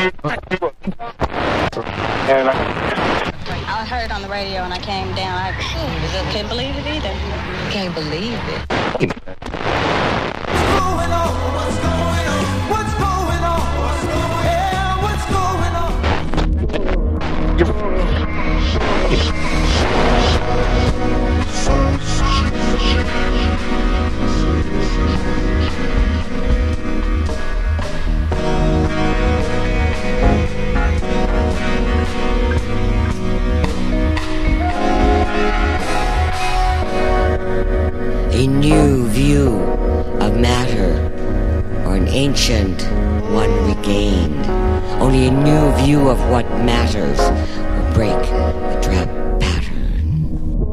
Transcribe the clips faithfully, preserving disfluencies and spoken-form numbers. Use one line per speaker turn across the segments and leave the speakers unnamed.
And I heard it on the radio and I came down. I couldn't believe it either.
Can't believe it. A new view of matter, or an ancient one regained. Only a new view of what matters will break the trap pattern.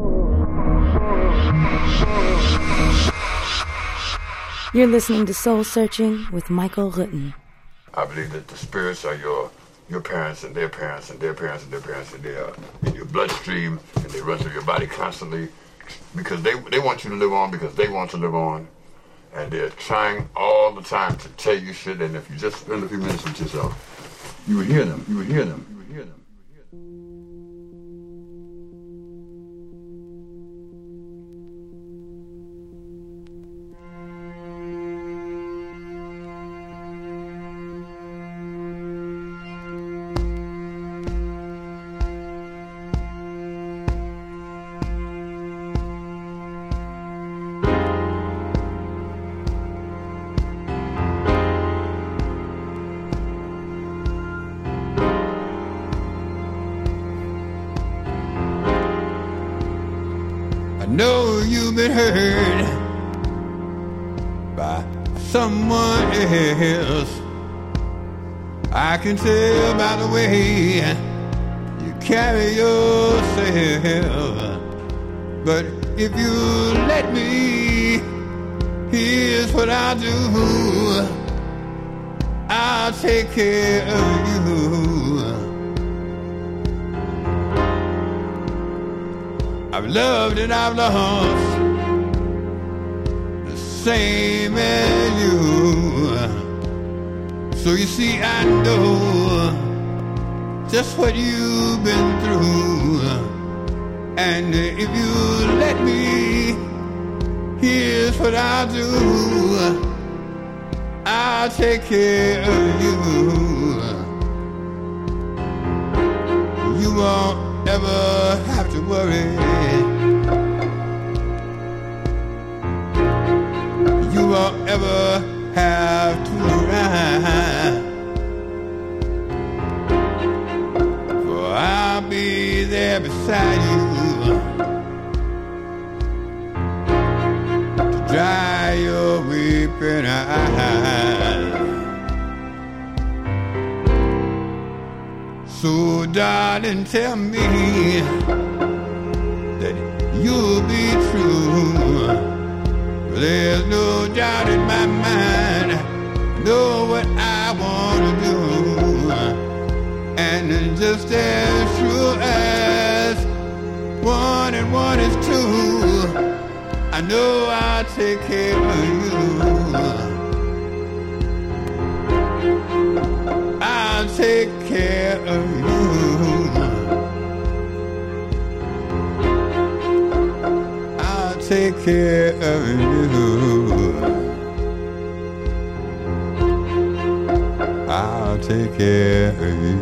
You're listening to Soul Searching with Michael Rutten.
I believe that the spirits are your your parents and their parents and their parents and their parents, and they are in your bloodstream and they run through your body constantly because they they want you to live on, because they want to live on, and they're trying all the time to tell you shit. And if you just spend a few minutes with yourself, you would hear them. You would hear them. You would hear them.
Know you've been hurt by someone else. I can tell by the way you carry yourself. But if you let me, here's what I'll do. I'll take care of you. I've loved and I've lost the same as you. So you see, I know just what you've been through. And if you let me, here's what I'll do. I'll take care of you. You won't ever have to worry. You won't ever have to run. For I'll be there beside you to dry your weeping eyes. So darling, tell me that you'll be true. There's no doubt in my mind. I know what I want to do. And just as true as one and one is two, I know I'll take care of you. I'll take care of you. I'll take care of you. I'll take care of you.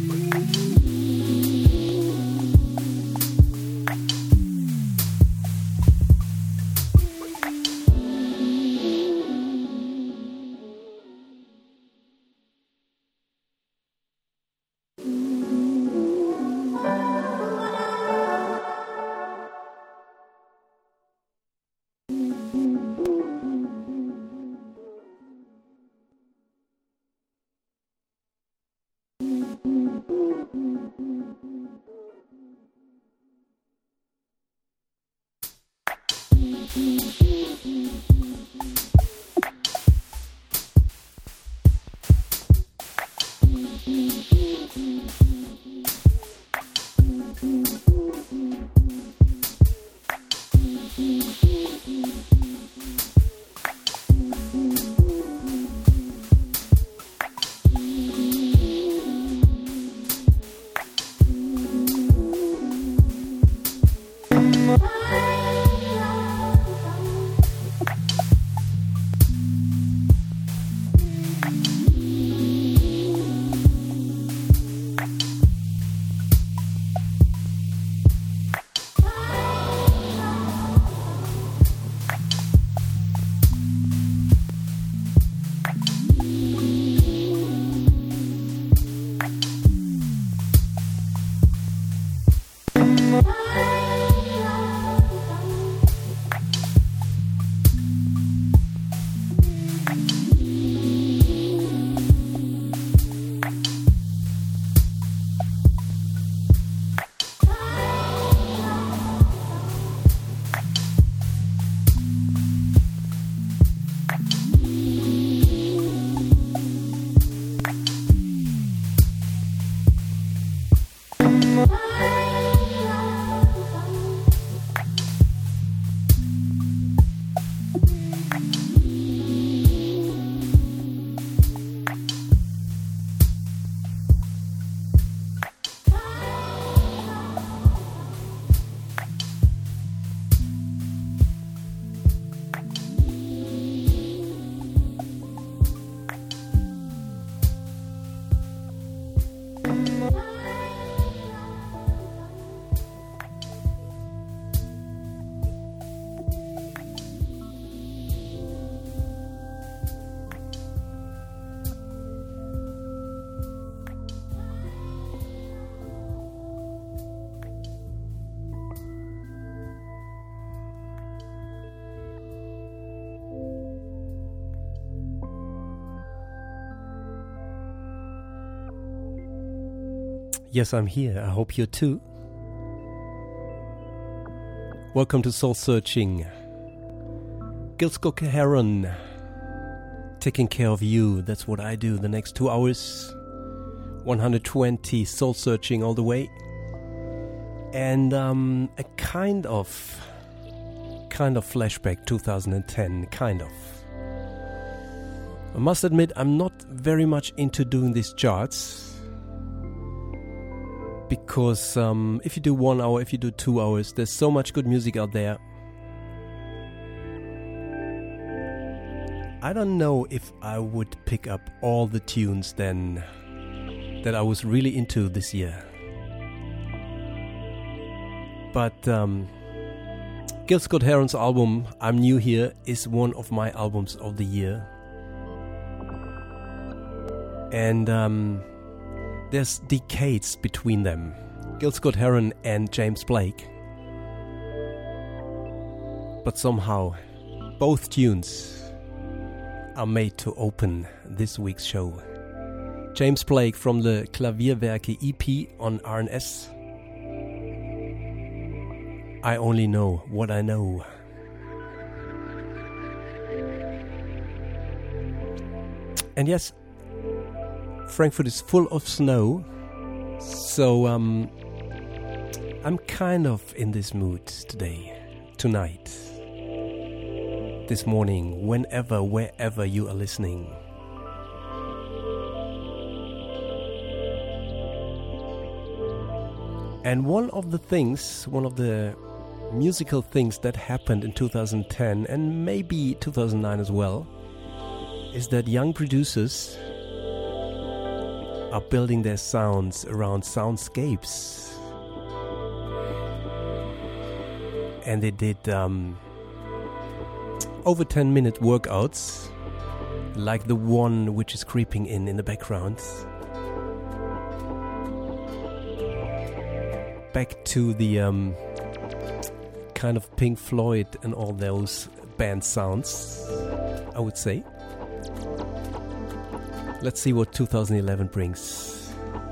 Yes, I'm here. I hope you're too. Welcome to Soul Searching. Gil Scott-Heron, taking care of you. That's what I do the next two hours. one hundred twenty Soul Searching all the way. And um, a kind of, kind of flashback two thousand ten, kind of. I must admit, I'm not very much into doing these charts. Because um, if you do one hour, if you do two hours, there's so much good music out there. I don't know if I would pick up all the tunes then that I was really into this year. But um, Gil Scott-Heron's album, I'm New Here, is one of my albums of the year. And um, there's decades between them. Gil Scott-Heron and James Blake. But somehow, both tunes are made to open this week's show. James Blake from the Klavierwerke E P on R and S. I Only Know What I Know. And yes, Frankfurt is full of snow, so um, I'm kind of in this mood today, tonight, this morning, whenever, wherever you are listening. And one of the things, one of the musical things that happened in two thousand ten and maybe two thousand nine as well, is that young producers are building their sounds around soundscapes. And they did um, over ten minute workouts, like the one which is creeping in in the background. Back to the um, kind of Pink Floyd and all those band sounds, I would say. Let's see what two thousand eleven brings.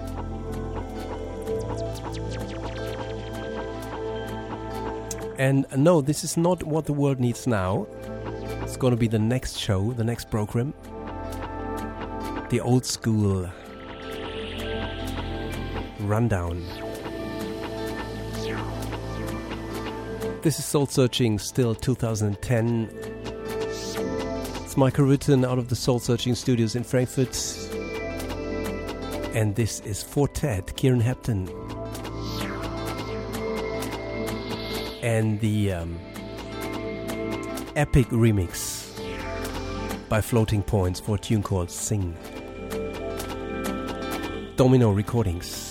And no, this is not what the world needs now. It's going to be the next show, the next program. The old school rundown. This is Soul Searching, still two thousand ten. It's Michael Rutten out of the Soul Searching Studios in Frankfurt. And this is Fortet, Kieran Hepton. And the um, epic remix by Floating Points for a tune called Sing. Domino Recordings.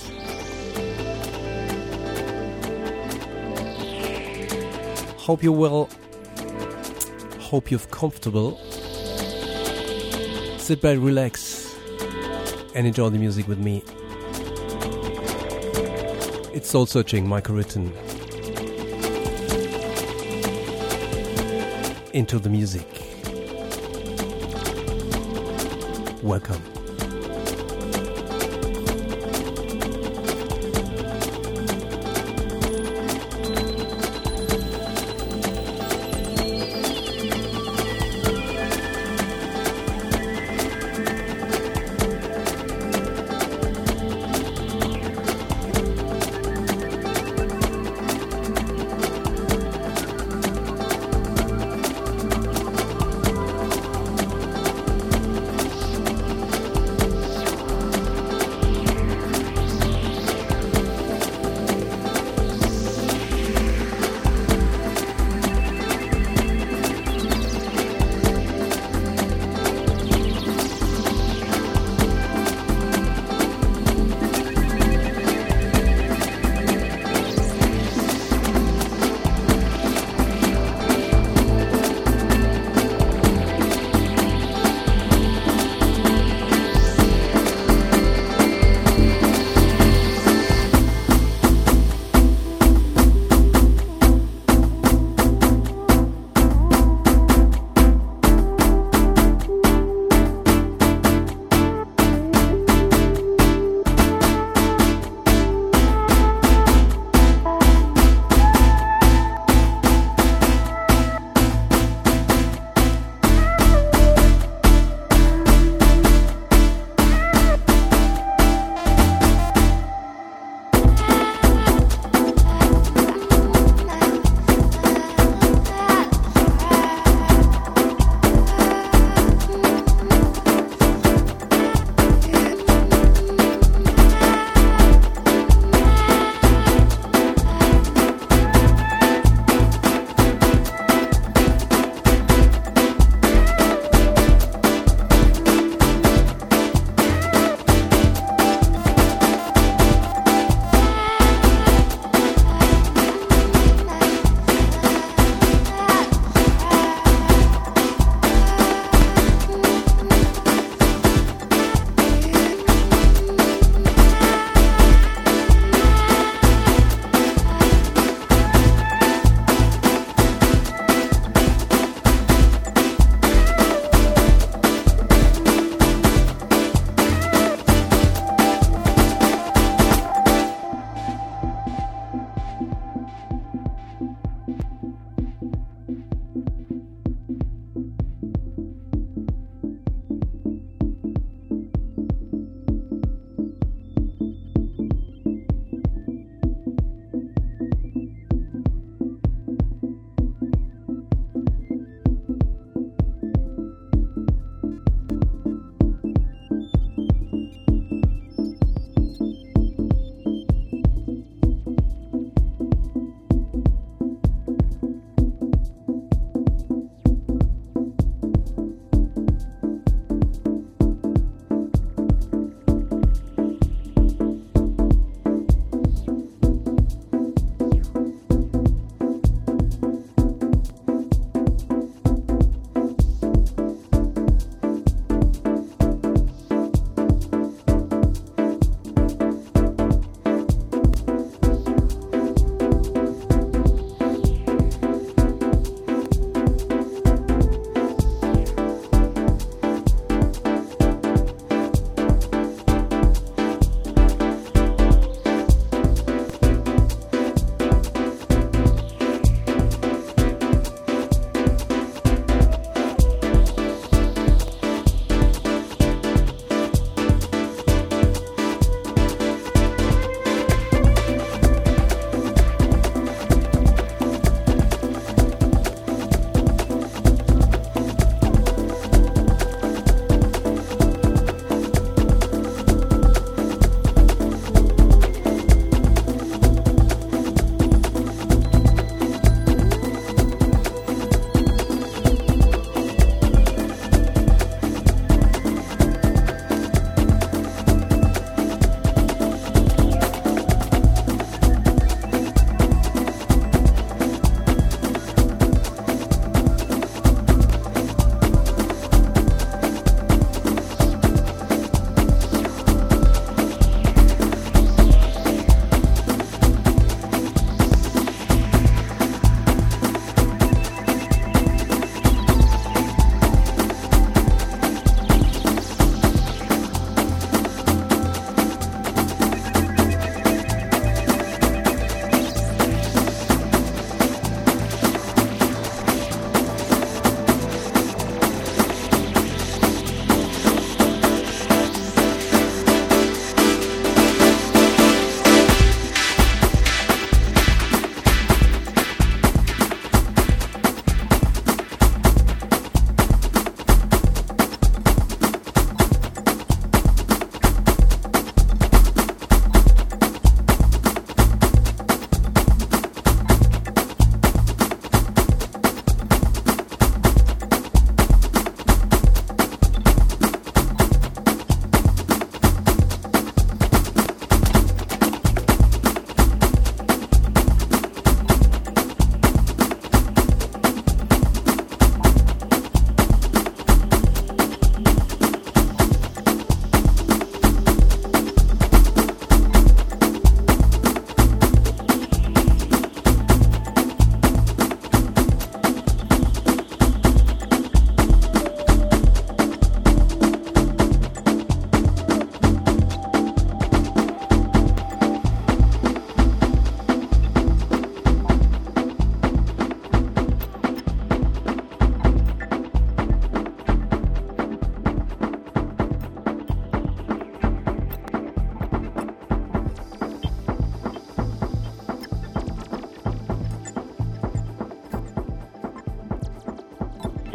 Hope you're well. Hope you're comfortable. Sit back, relax, and enjoy the music with me. It's Soul Searching, Michael Rutten. Into the music. Welcome.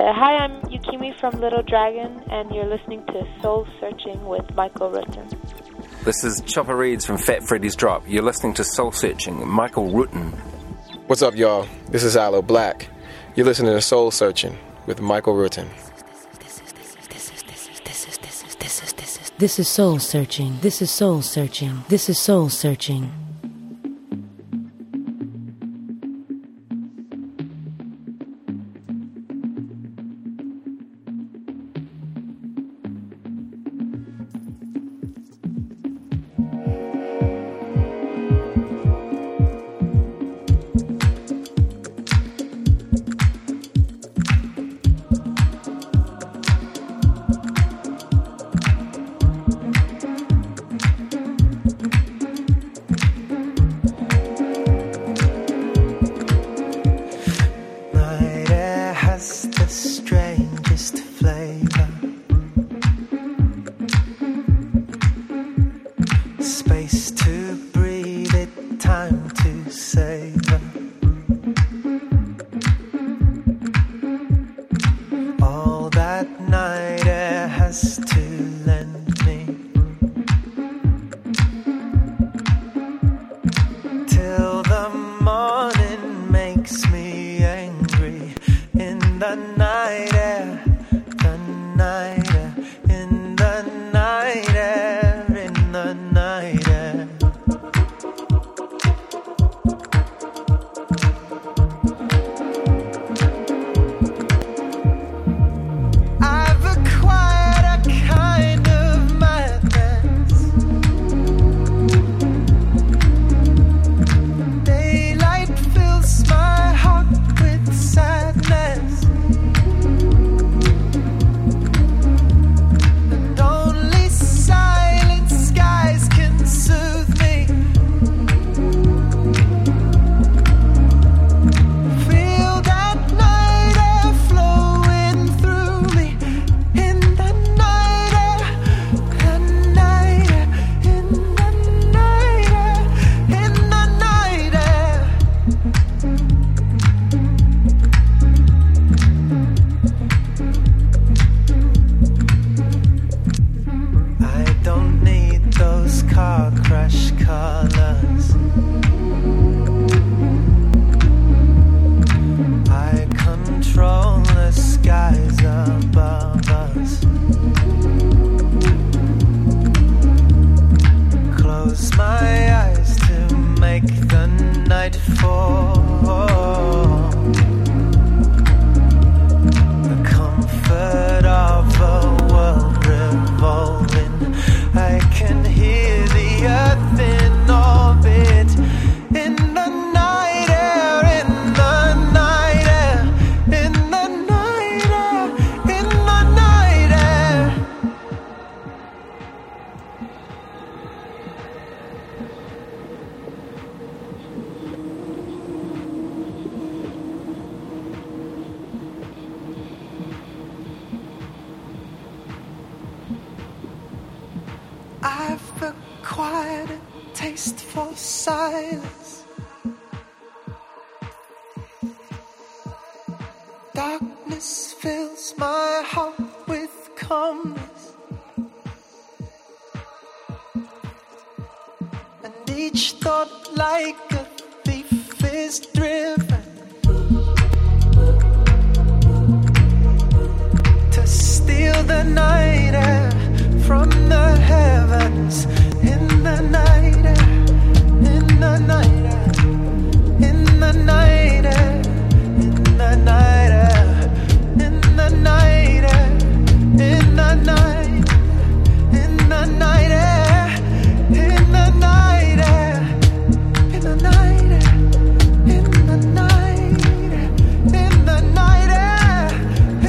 there. Hi, I'm Yukimi from Little Dragon, and you're listening to Soul Searching with Michael Rutten.
This is Chopper Reeds from Fat Freddy's Drop. You're listening to Soul Searching with Michael Rutten.
What's up, y'all? This is Aloe Black. You're listening to Soul Searching with Michael Rutten.
This is Soul Searching. This is Soul Searching. This is Soul Searching.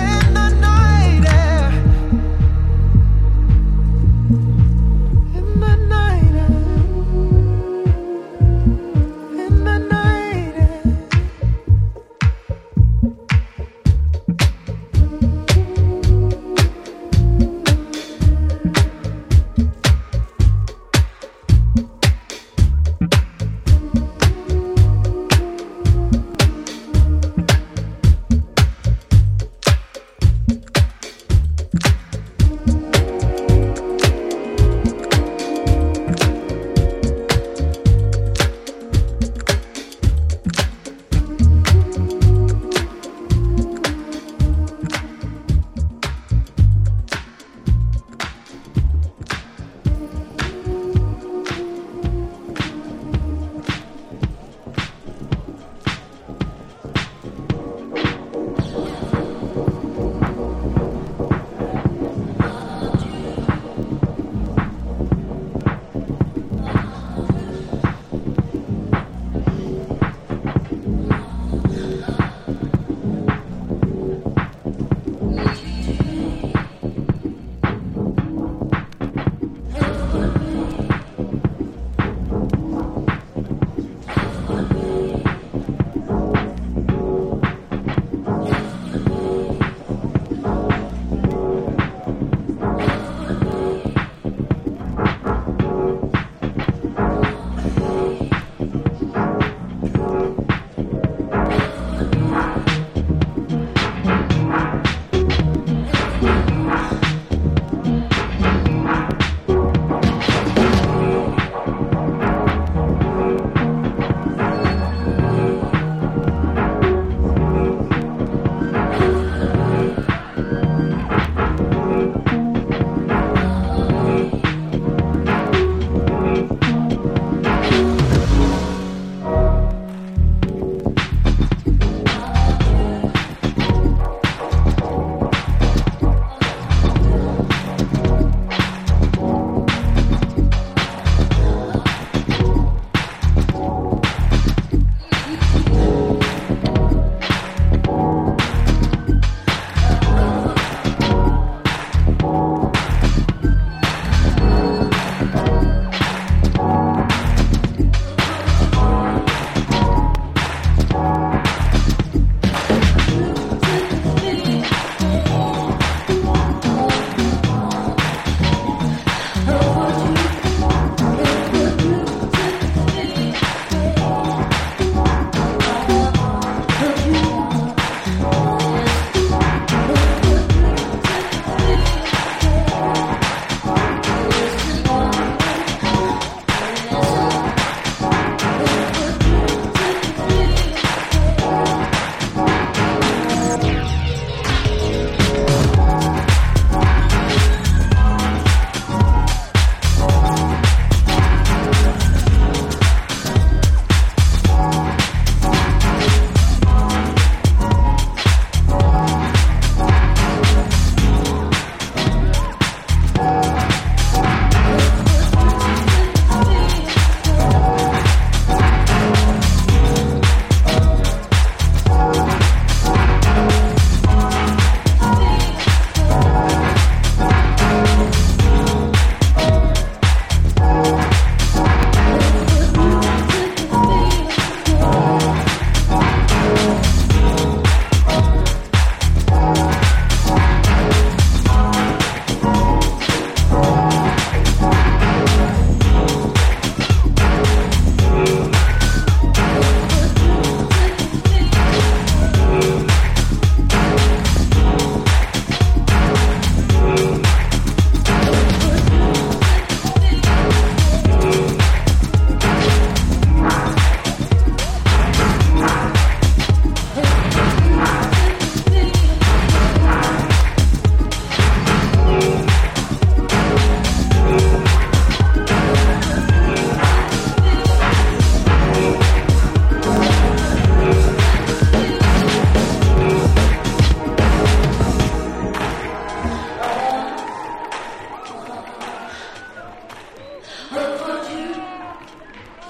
In the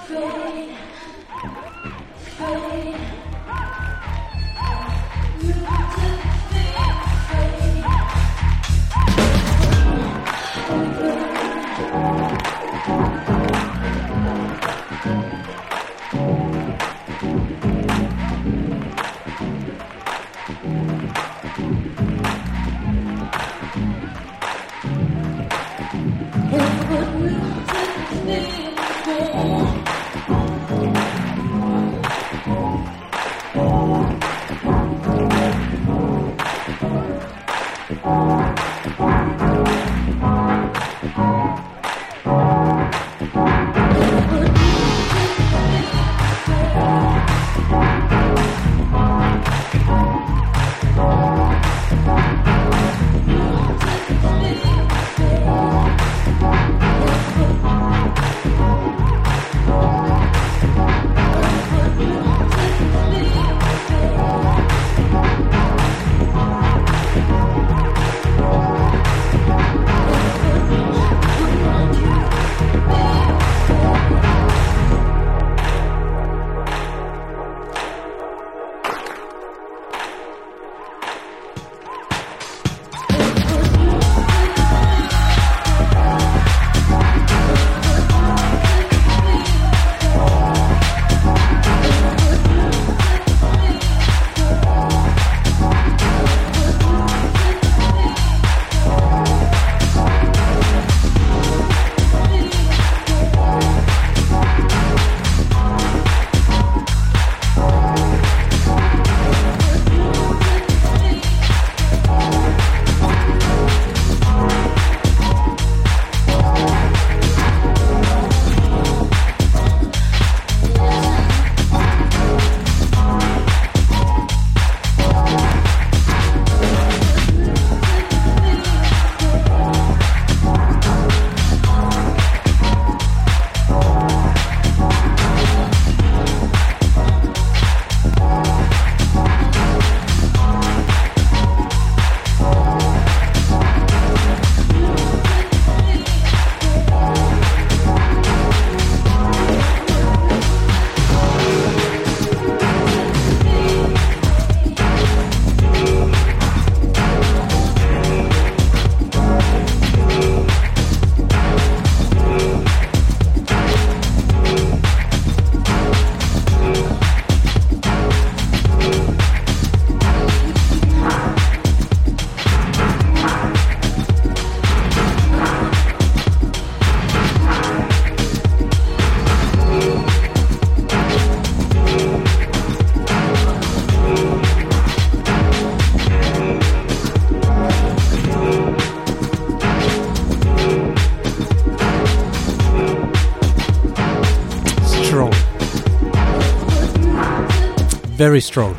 Very strong.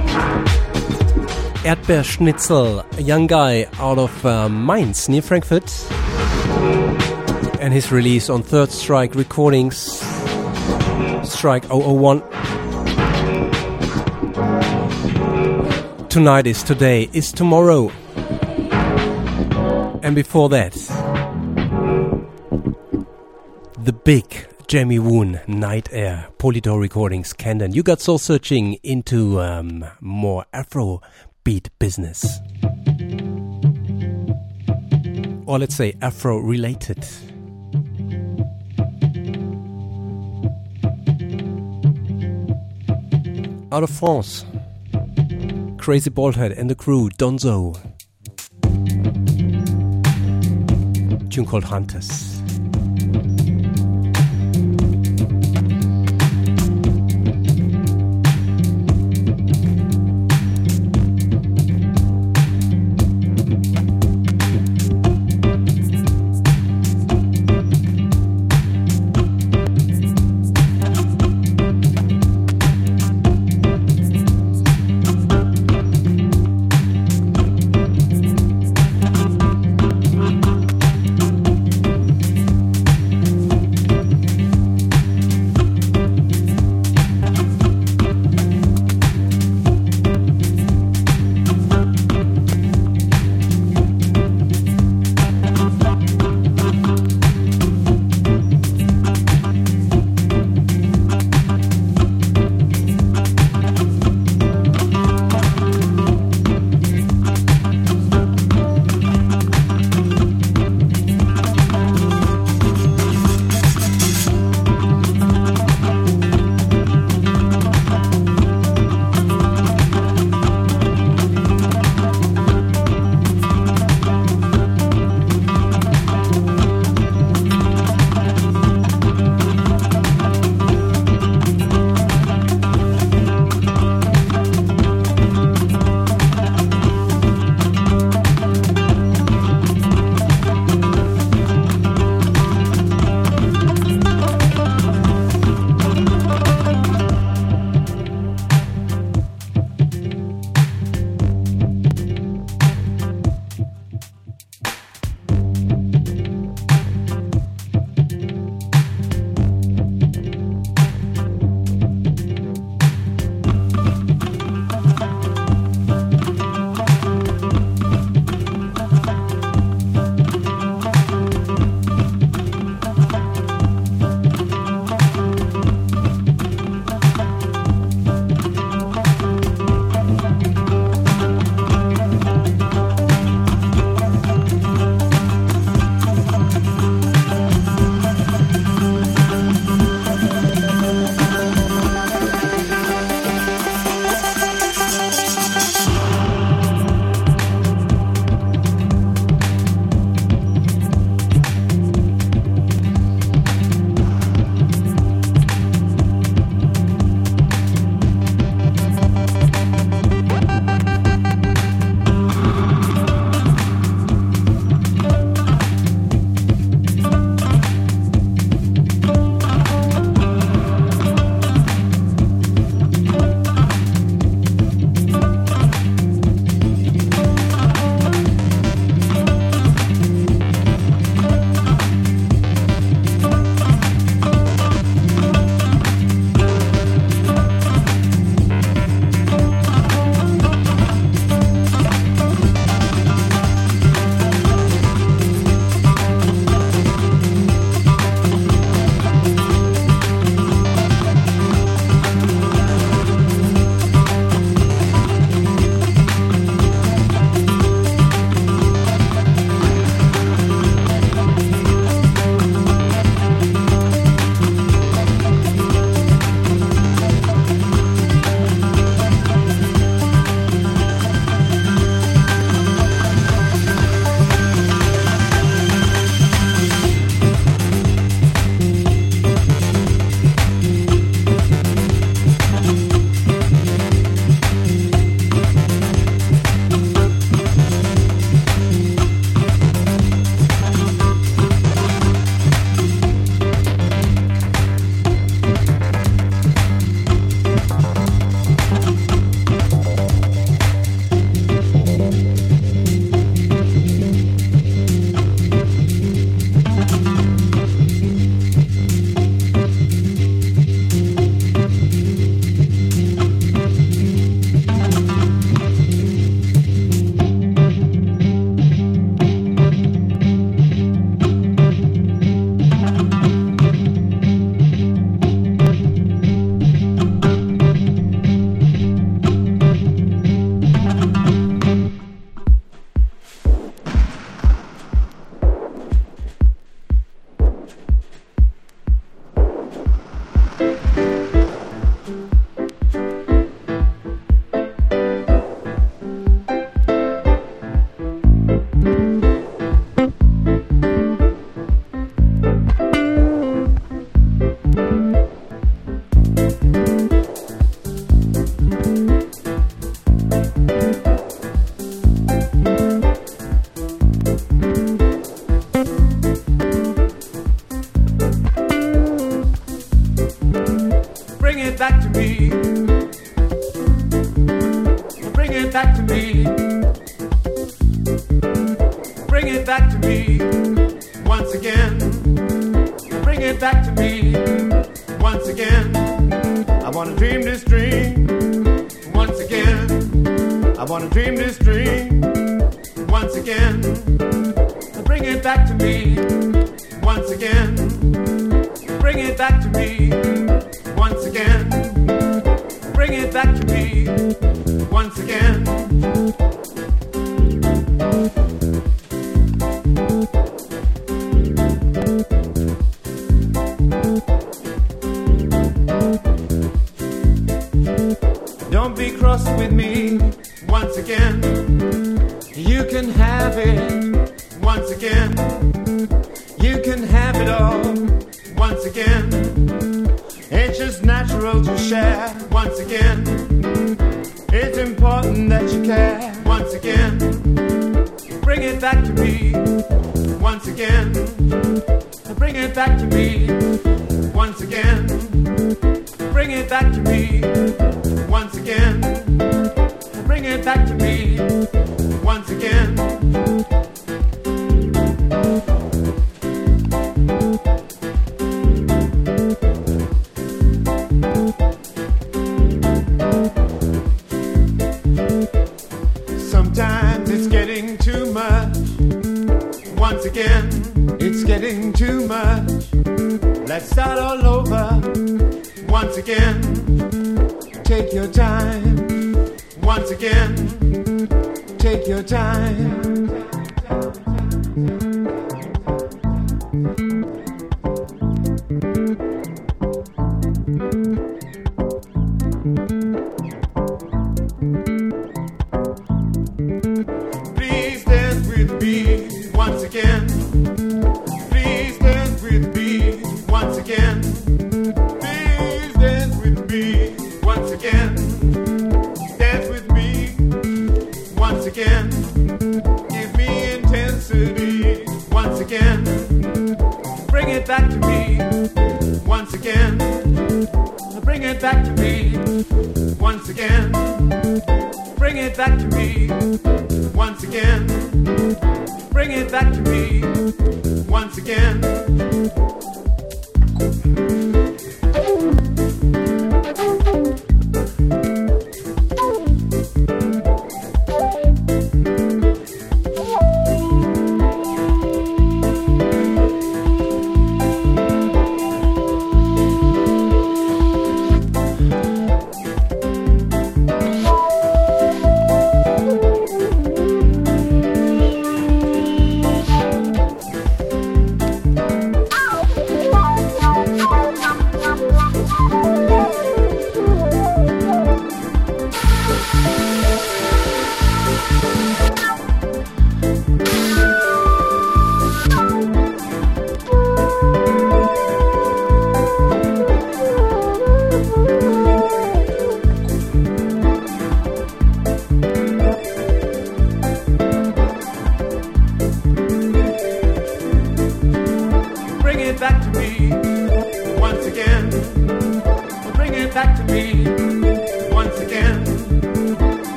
Erdbeerschnitzel, a young guy out of uh, Mainz near Frankfurt, and his release on Third Strike Recordings, Strike oh oh one. Tonight is today, is tomorrow. And before that, the big Jamie Woon, Night Air, Polydor Recordings, Camden. You got soul searching into um, more Afro beat business. Or let's say Afro related. Out of France, Crazy Baldhead and the crew, Donzo. Tune called Hunters.
it back to me. Bring it back to me. Bring it back to me once again. Bring it back to me once again. I wanna dream this dream once again. I wanna dream this dream once again. Bring it back to me once again. Bring it back to me once again. Bring it back to me once again. Don't be cross with me once again. You can have it once again. You can have it all once again. It's just natural to share once again. It's important that you care once again. Bring it back to me once again. Bring it back to me once again. Bring it back to me once again. Bring it back to me once again. Sometimes it's getting too much. Once again, it's getting too much. Let's start all over. Once again, take your time. Once again, take your time. Please dance with me once again. Please dance with me once again. Please dance with me once again. Dance with me once again. Give me intensity once again. Bring it back to me once again. Bring it back to me once again. Bring it back to me once again. Bring it back to me once again.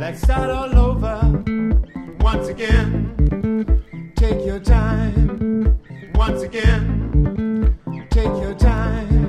Let's start all over once again. Take your time once again. Take your time.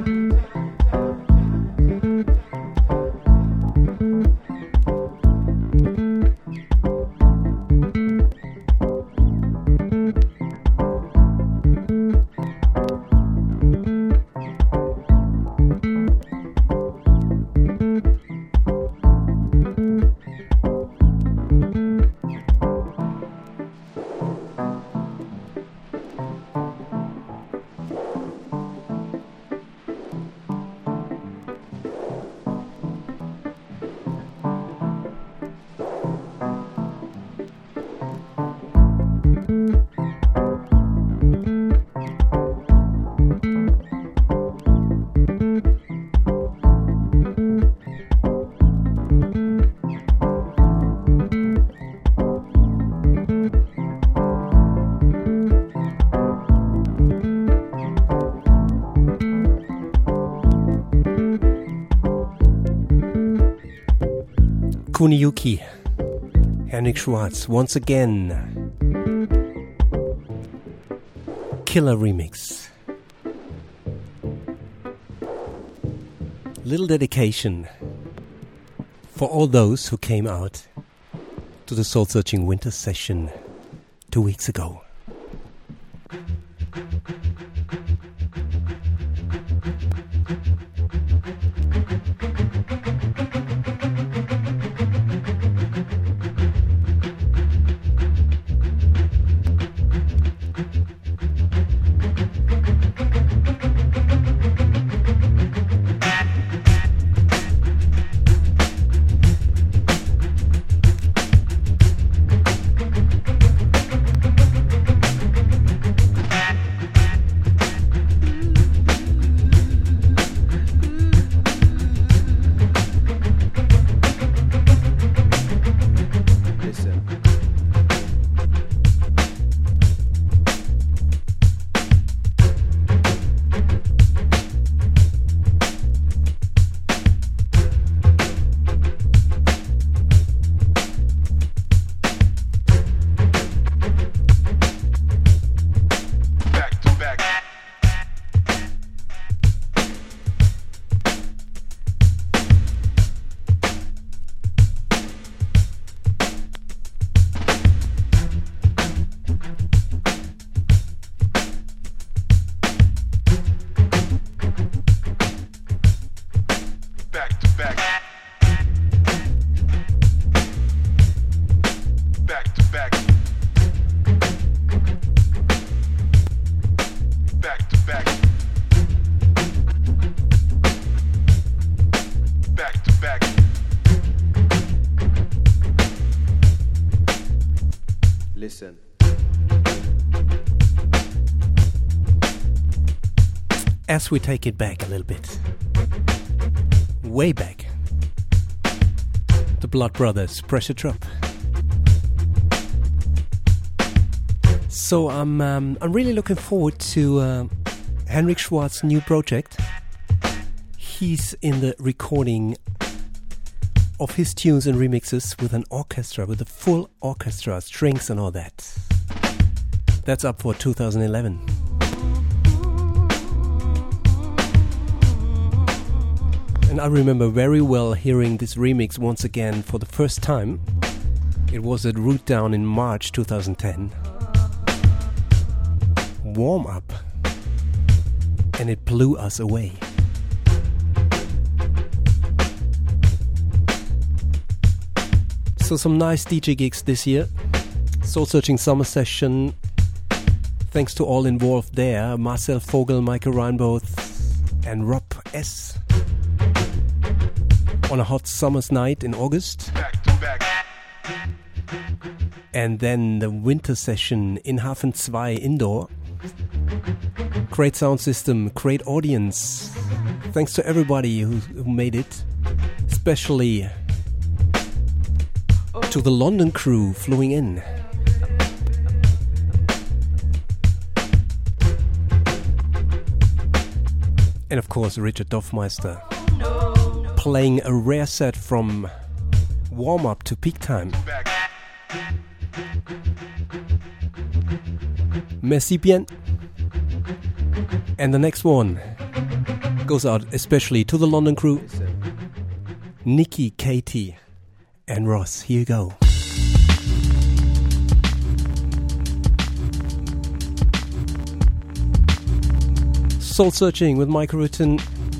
Kuniyuki, Henrik Schwarz, once again. Killer remix. Little dedication for all those who came out to the Soul Searching Winter Session two weeks ago.
Listen.
As we take it back a little bit, way back, the Blood Brothers, Pressure Drop. So I'm um, I'm really looking forward to uh, Henrik Schwartz's new project. He's in the recording of his tunes and remixes with an orchestra, with a full orchestra, strings and all that. That's up for two thousand eleven. And I remember very well hearing this remix once again for the first time. It was at Root Down in March two thousand ten. Warm Up. And it blew us away. So some nice D J gigs this year. Soul Searching Summer Session. Thanks to all involved there. Marcel Vogel, Michael Reinboth and Rob S. On a hot summer's night in August.
Back to back.
And then the winter session in Hafen two indoor. Great sound system, great audience. Thanks to everybody who, who made it. Especially to the London crew flying in. And of course Richard Doffmeister playing a rare set from warm up to peak time. Merci bien. And the next one goes out especially to the London crew. Nikki, Katie, and Ross. Here you go. Soul Searching with Michael Rutten.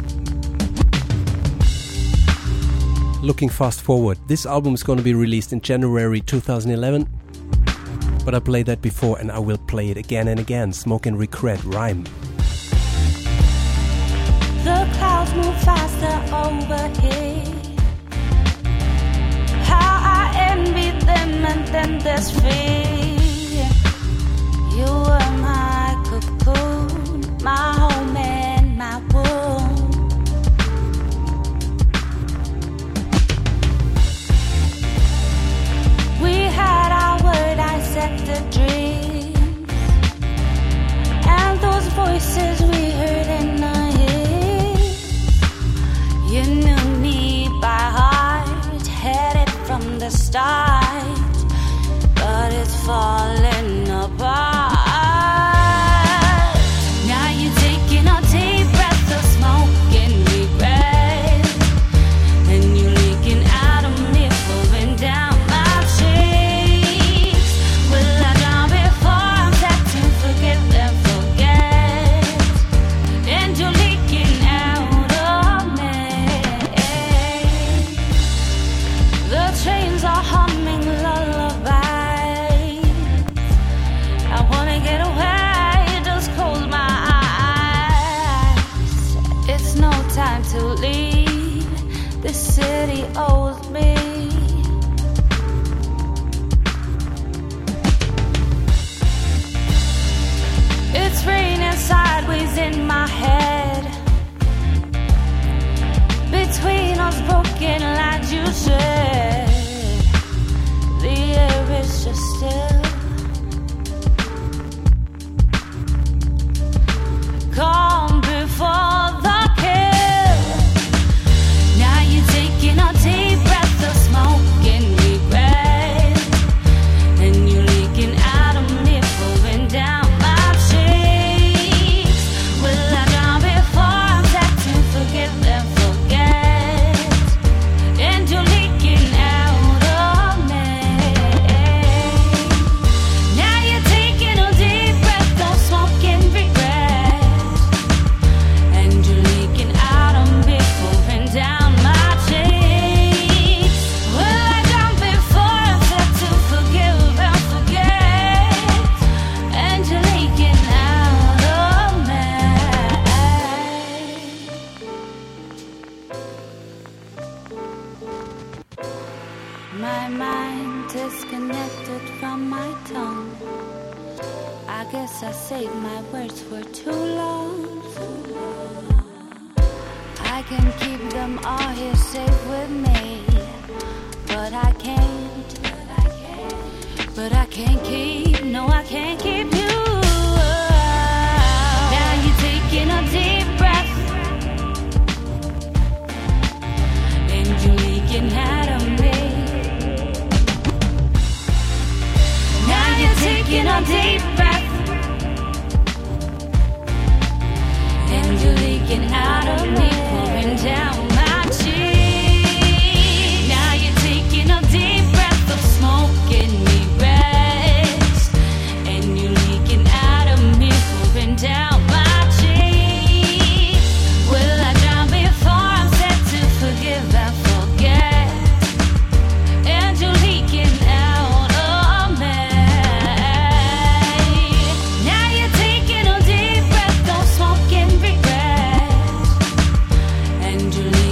Looking fast forward. This album is going to be released in January two thousand eleven. But I played that before and I will play it again and again. Smoke and Regret, Rhyme.
The clouds move faster over here. How I envy them, and then there's fear. You were my cocoon, my home and my womb. We had our word, I set the dream, and those voices we heard in the you knew me by heart, had it from the start, but it's falling apart. Now you're taking a deep breath of smoke and regret, and you're leaking out of me, falling down my cheeks. Will I drown before I'm set to forgive and forget? And you're leaking out. Trains are humming lullaby. I wanna get away, just close my eyes. It's no time to leave. This city owes me. It's raining sideways in my head. Between us broken lines, you said the air is just still. Calm before the kill. Now you're taking a deep breath of smoke and regret, and you're leaking out of me, falling down my cheeks. Will I drown before I'm set to forgive and forget? And you're leaking out of me. Now you're taking a deep breath of smoke and regret, and you're leaking out of me, falling down my cheeks. Will I drown before I'm set to forgive and forget? And you're leaking out of me. My mind disconnected from my tongue. I guess I saved my words for too long. I can keep them all here safe with me, but I can't. But I can't keep, no, I can't keep you. Now you're taking a deep breath, and you're leaking out of me. Now you're taking a deep breath, and you're leaking out of me, pouring down my cheek. Now you're taking a deep breath of smoke and regret, and you're leaking out of me, pouring down my cheek. Will I drown before I'm set to forgive and forget? And you're leaking out of me. Now you're taking a deep breath of smoke and regret, and you're leaking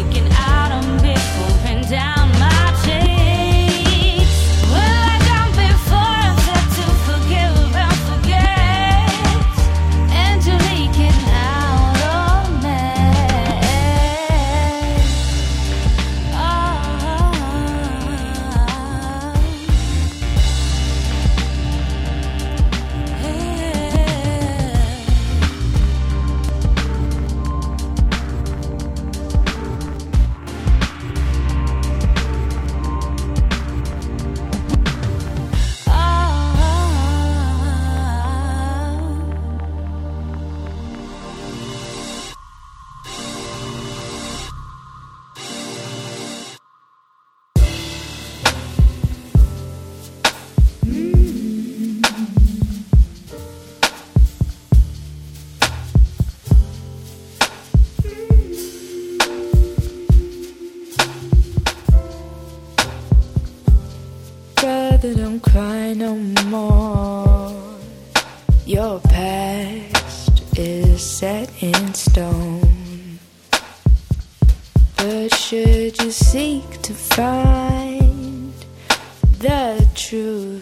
Brother, don't cry no more. Your past is set in stone. But should you seek to find the truth,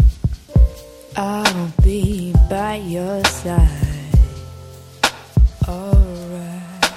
I'll be by your side. Alright.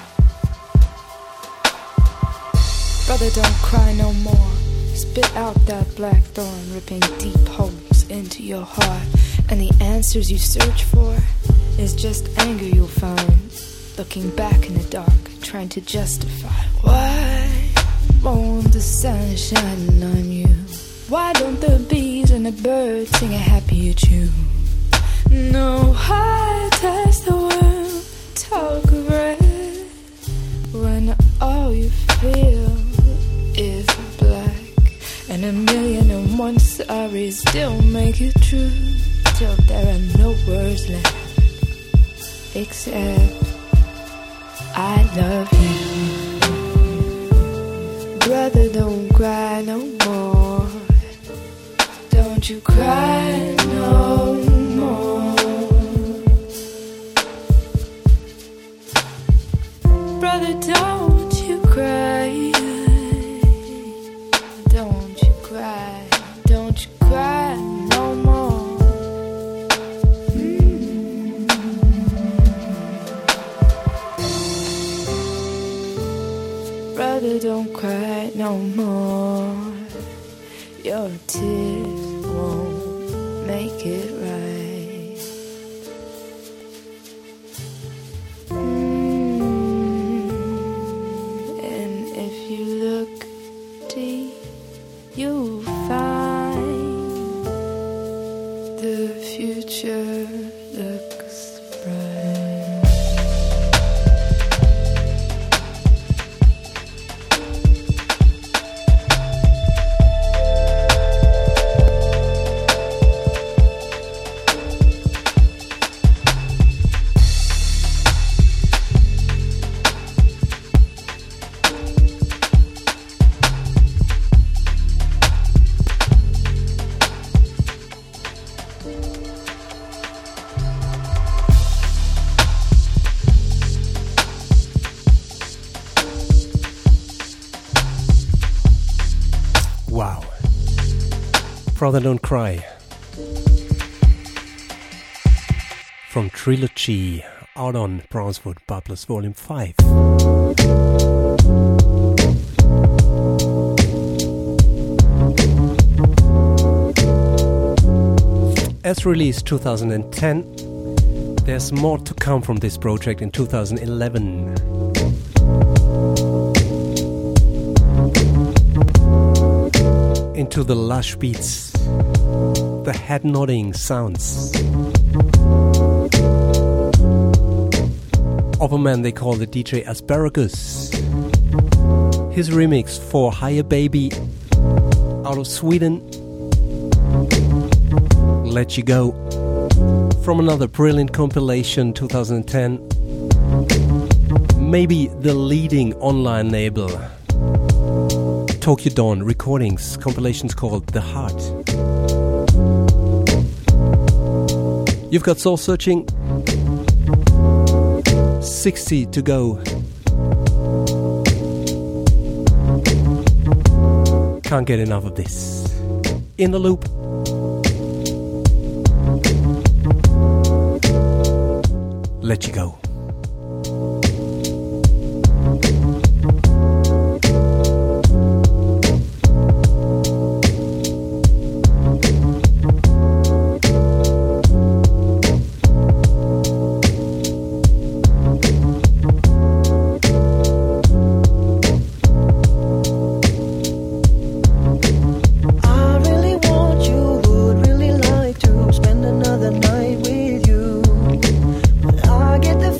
Brother, don't cry no more. Spit out that black thorn, ripping deep holes into your heart. And the answers you search for is just anger you'll find, looking back in the dark, trying to justify. Why won't the sun shine on you? Why don't the bees and the birds sing a happier tune? No, why does the world talk red when all you feel is black? And a million and one sorries still make it true, till there are no words left except I love you. Brother, don't cry no more. Don't you cry no more. Brother, don't you cry. Don't you cry. Don't you cry no more. Mm. Brother, don't cry no more. Your tears won't make it right. Mm. And if you look deep, you'll find the future looks bright.
Wow. Brother, Don't Cry. From Trilogy, out on Brownswood Bubblers Volume five. As released two thousand ten, there's more to come from this project in two thousand eleven. Into the lush beats, the head nodding sounds of a man they call the D J Asparagus. His remix for Higher Baby out of Sweden, Let You Go, from another brilliant compilation two thousand ten, maybe the leading online label, Tokyo Dawn Recordings, compilations called The Heart. You've got Soul Searching, sixty to go. Can't get enough of this. In the Loop. Let You Go.
Spend another night with you, but I get the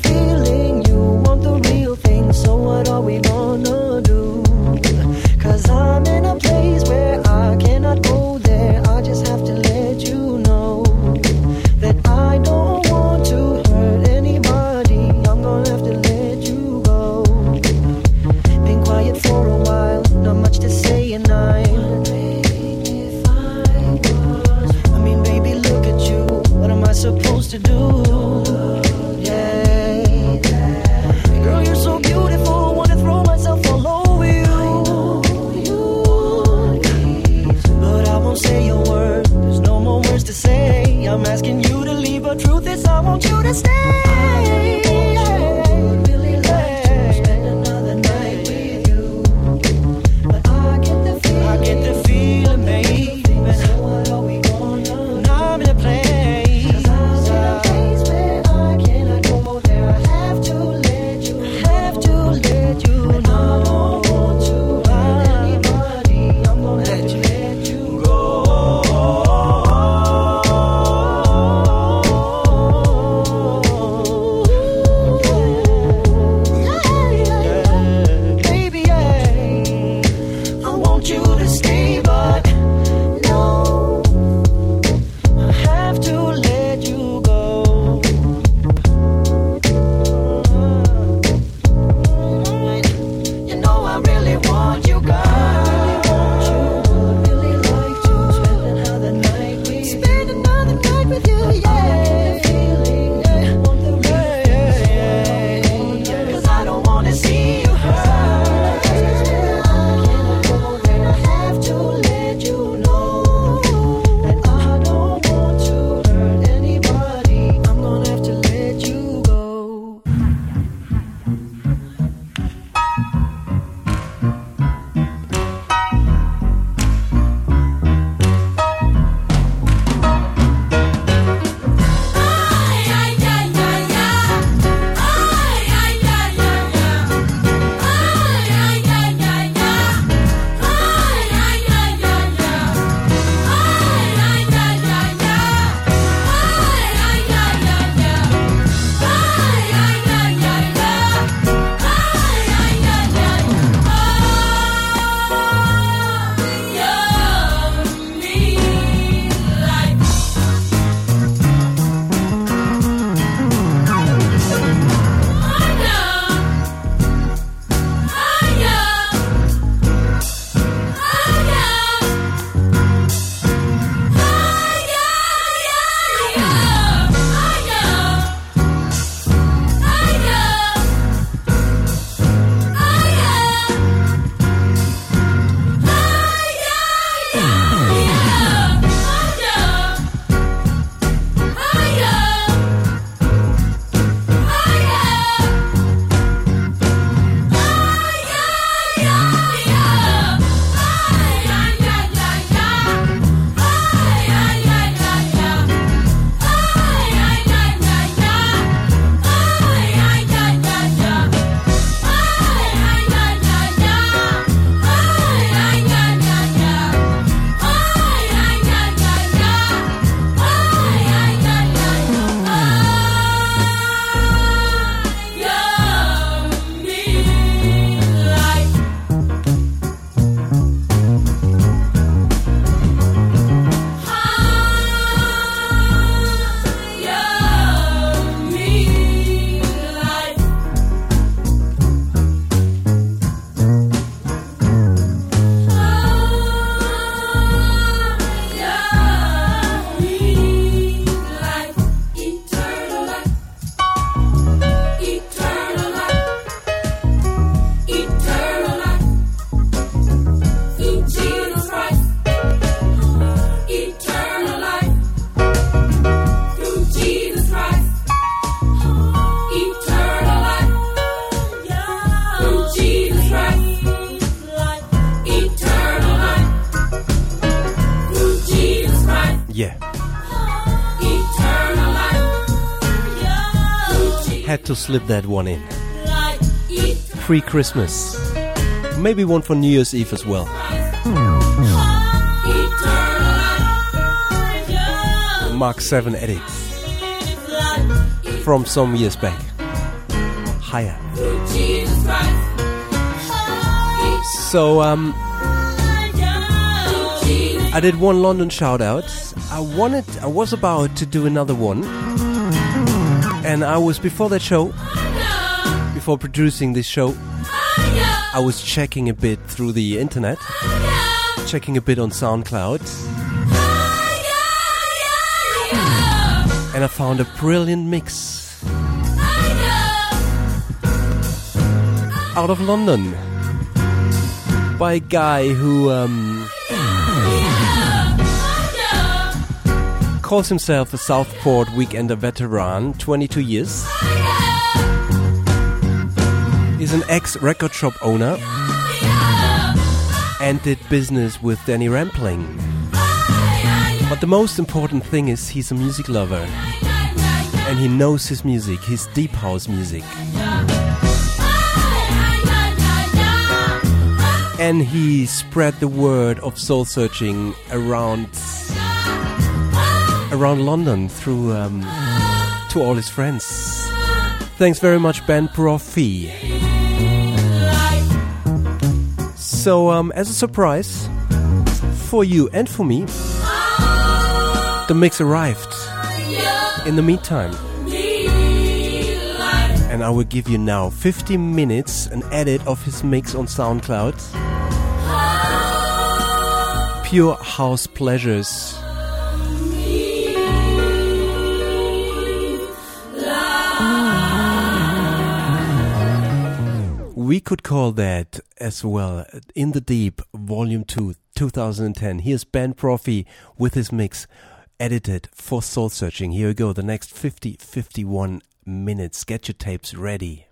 to do. Yeah, girl, you're so beautiful, wanna throw myself all over you. But I won't say your word, there's no more words to say. I'm asking you to leave, but truth is I want you to stay.
Had to slip that one in. Free Christmas. Maybe one for New Year's Eve as well. Mark seven edit. From some years back. Higher. So, um... I did one London shout out. I wanted, I was about to do another one. And I was, before that show, before producing this show, I was checking a bit through the internet, checking a bit on SoundCloud. and I found a brilliant mix out of London by a guy who um, calls himself a Southport Weekender veteran, twenty-two years. He's an ex-record shop owner and did business with Danny Rampling. But the most important thing is he's a music lover and he knows his music, his deep house music. And he spread the word of soul searching around around London through um, to all his friends. Thanks very much, Ben Profi. So, um, as a surprise for you and for me, the mix arrived. In the meantime, and I will give you now fifty minutes an edit of his mix on SoundCloud. Pure house pleasures. We could call that as well In the Deep Volume two, twenty ten. Here's Ben Profi with his mix edited for Soul Searching. Here we go, the next fifty, fifty-one minutes. Get your tapes ready.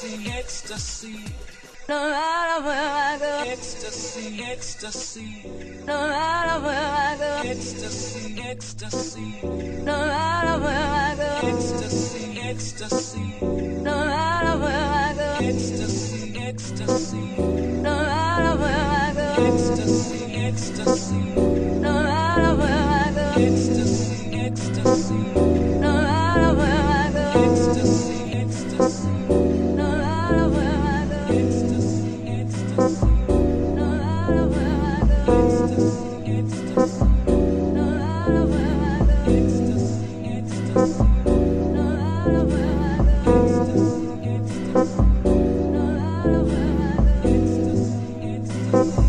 ecstasy, ecstasy. No matter where I go, ecstasy, ecstasy. No matter where I go, ecstasy, ecstasy. No matter where I go, ecstasy, ecstasy. No matter where I go, ecstasy, ecstasy. No matter where I go, ecstasy, ecstasy. No matter where I go, ecstasy, ecstasy. No matter where I go, ecstasy, ecstasy. No matter where I go, ecstasy, ecstasy. No matter where I go, ecstasy, ecstasy. No matter where I go, ecstasy, ecstasy. No matter where I go, ecstasy, ecstasy. No matter where I go, ecstasy, ecstasy.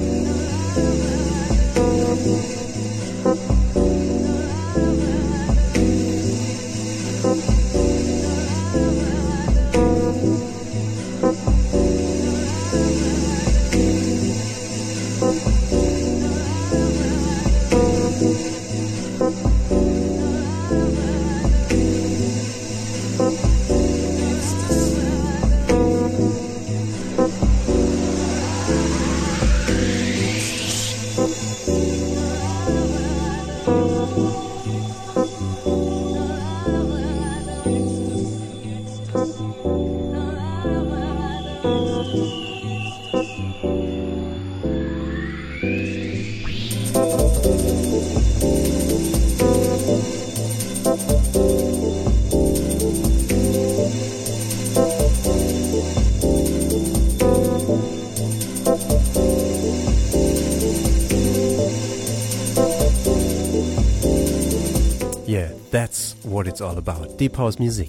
That's what it's all about. Deep house music.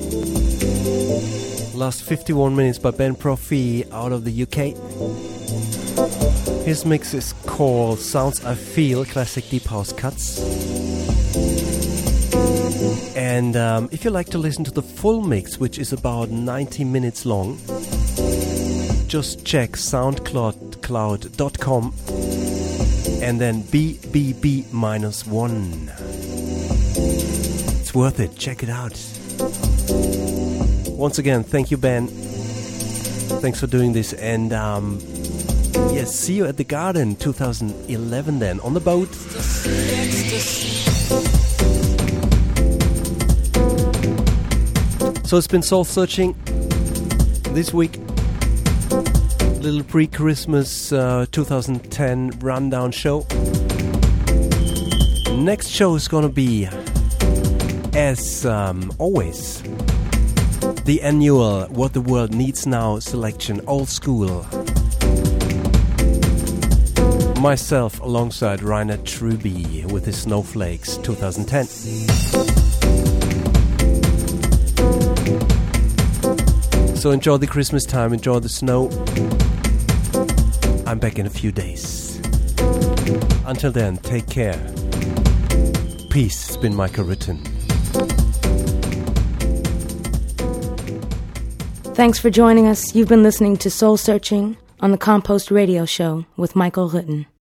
Last fifty-one minutes by Ben Profi out of the U K. His mix is called Sounds I Feel, classic deep house cuts. And um, if you like to listen to the full mix, which is about ninety minutes long, just check soundcloud dot com and then B B B minus one. It's worth it. Check it out. Once again, thank you, Ben. Thanks for doing this. And um, yes, see you at the Garden twenty eleven then, on the boat. So it's been soul searching this week. Little pre-Christmas uh, twenty ten rundown show. Next show is gonna be, as um, always, the annual What the World Needs Now selection, old school. Myself alongside Rainer Truby with his Snowflakes twenty ten. So enjoy the Christmas time, enjoy the snow. I'm back in a few days. Until then, take care. Peace. It's been Michael Rutten.
Thanks for joining us. You've been listening to Soul Searching on the Compost Radio Show with Michael Rutten.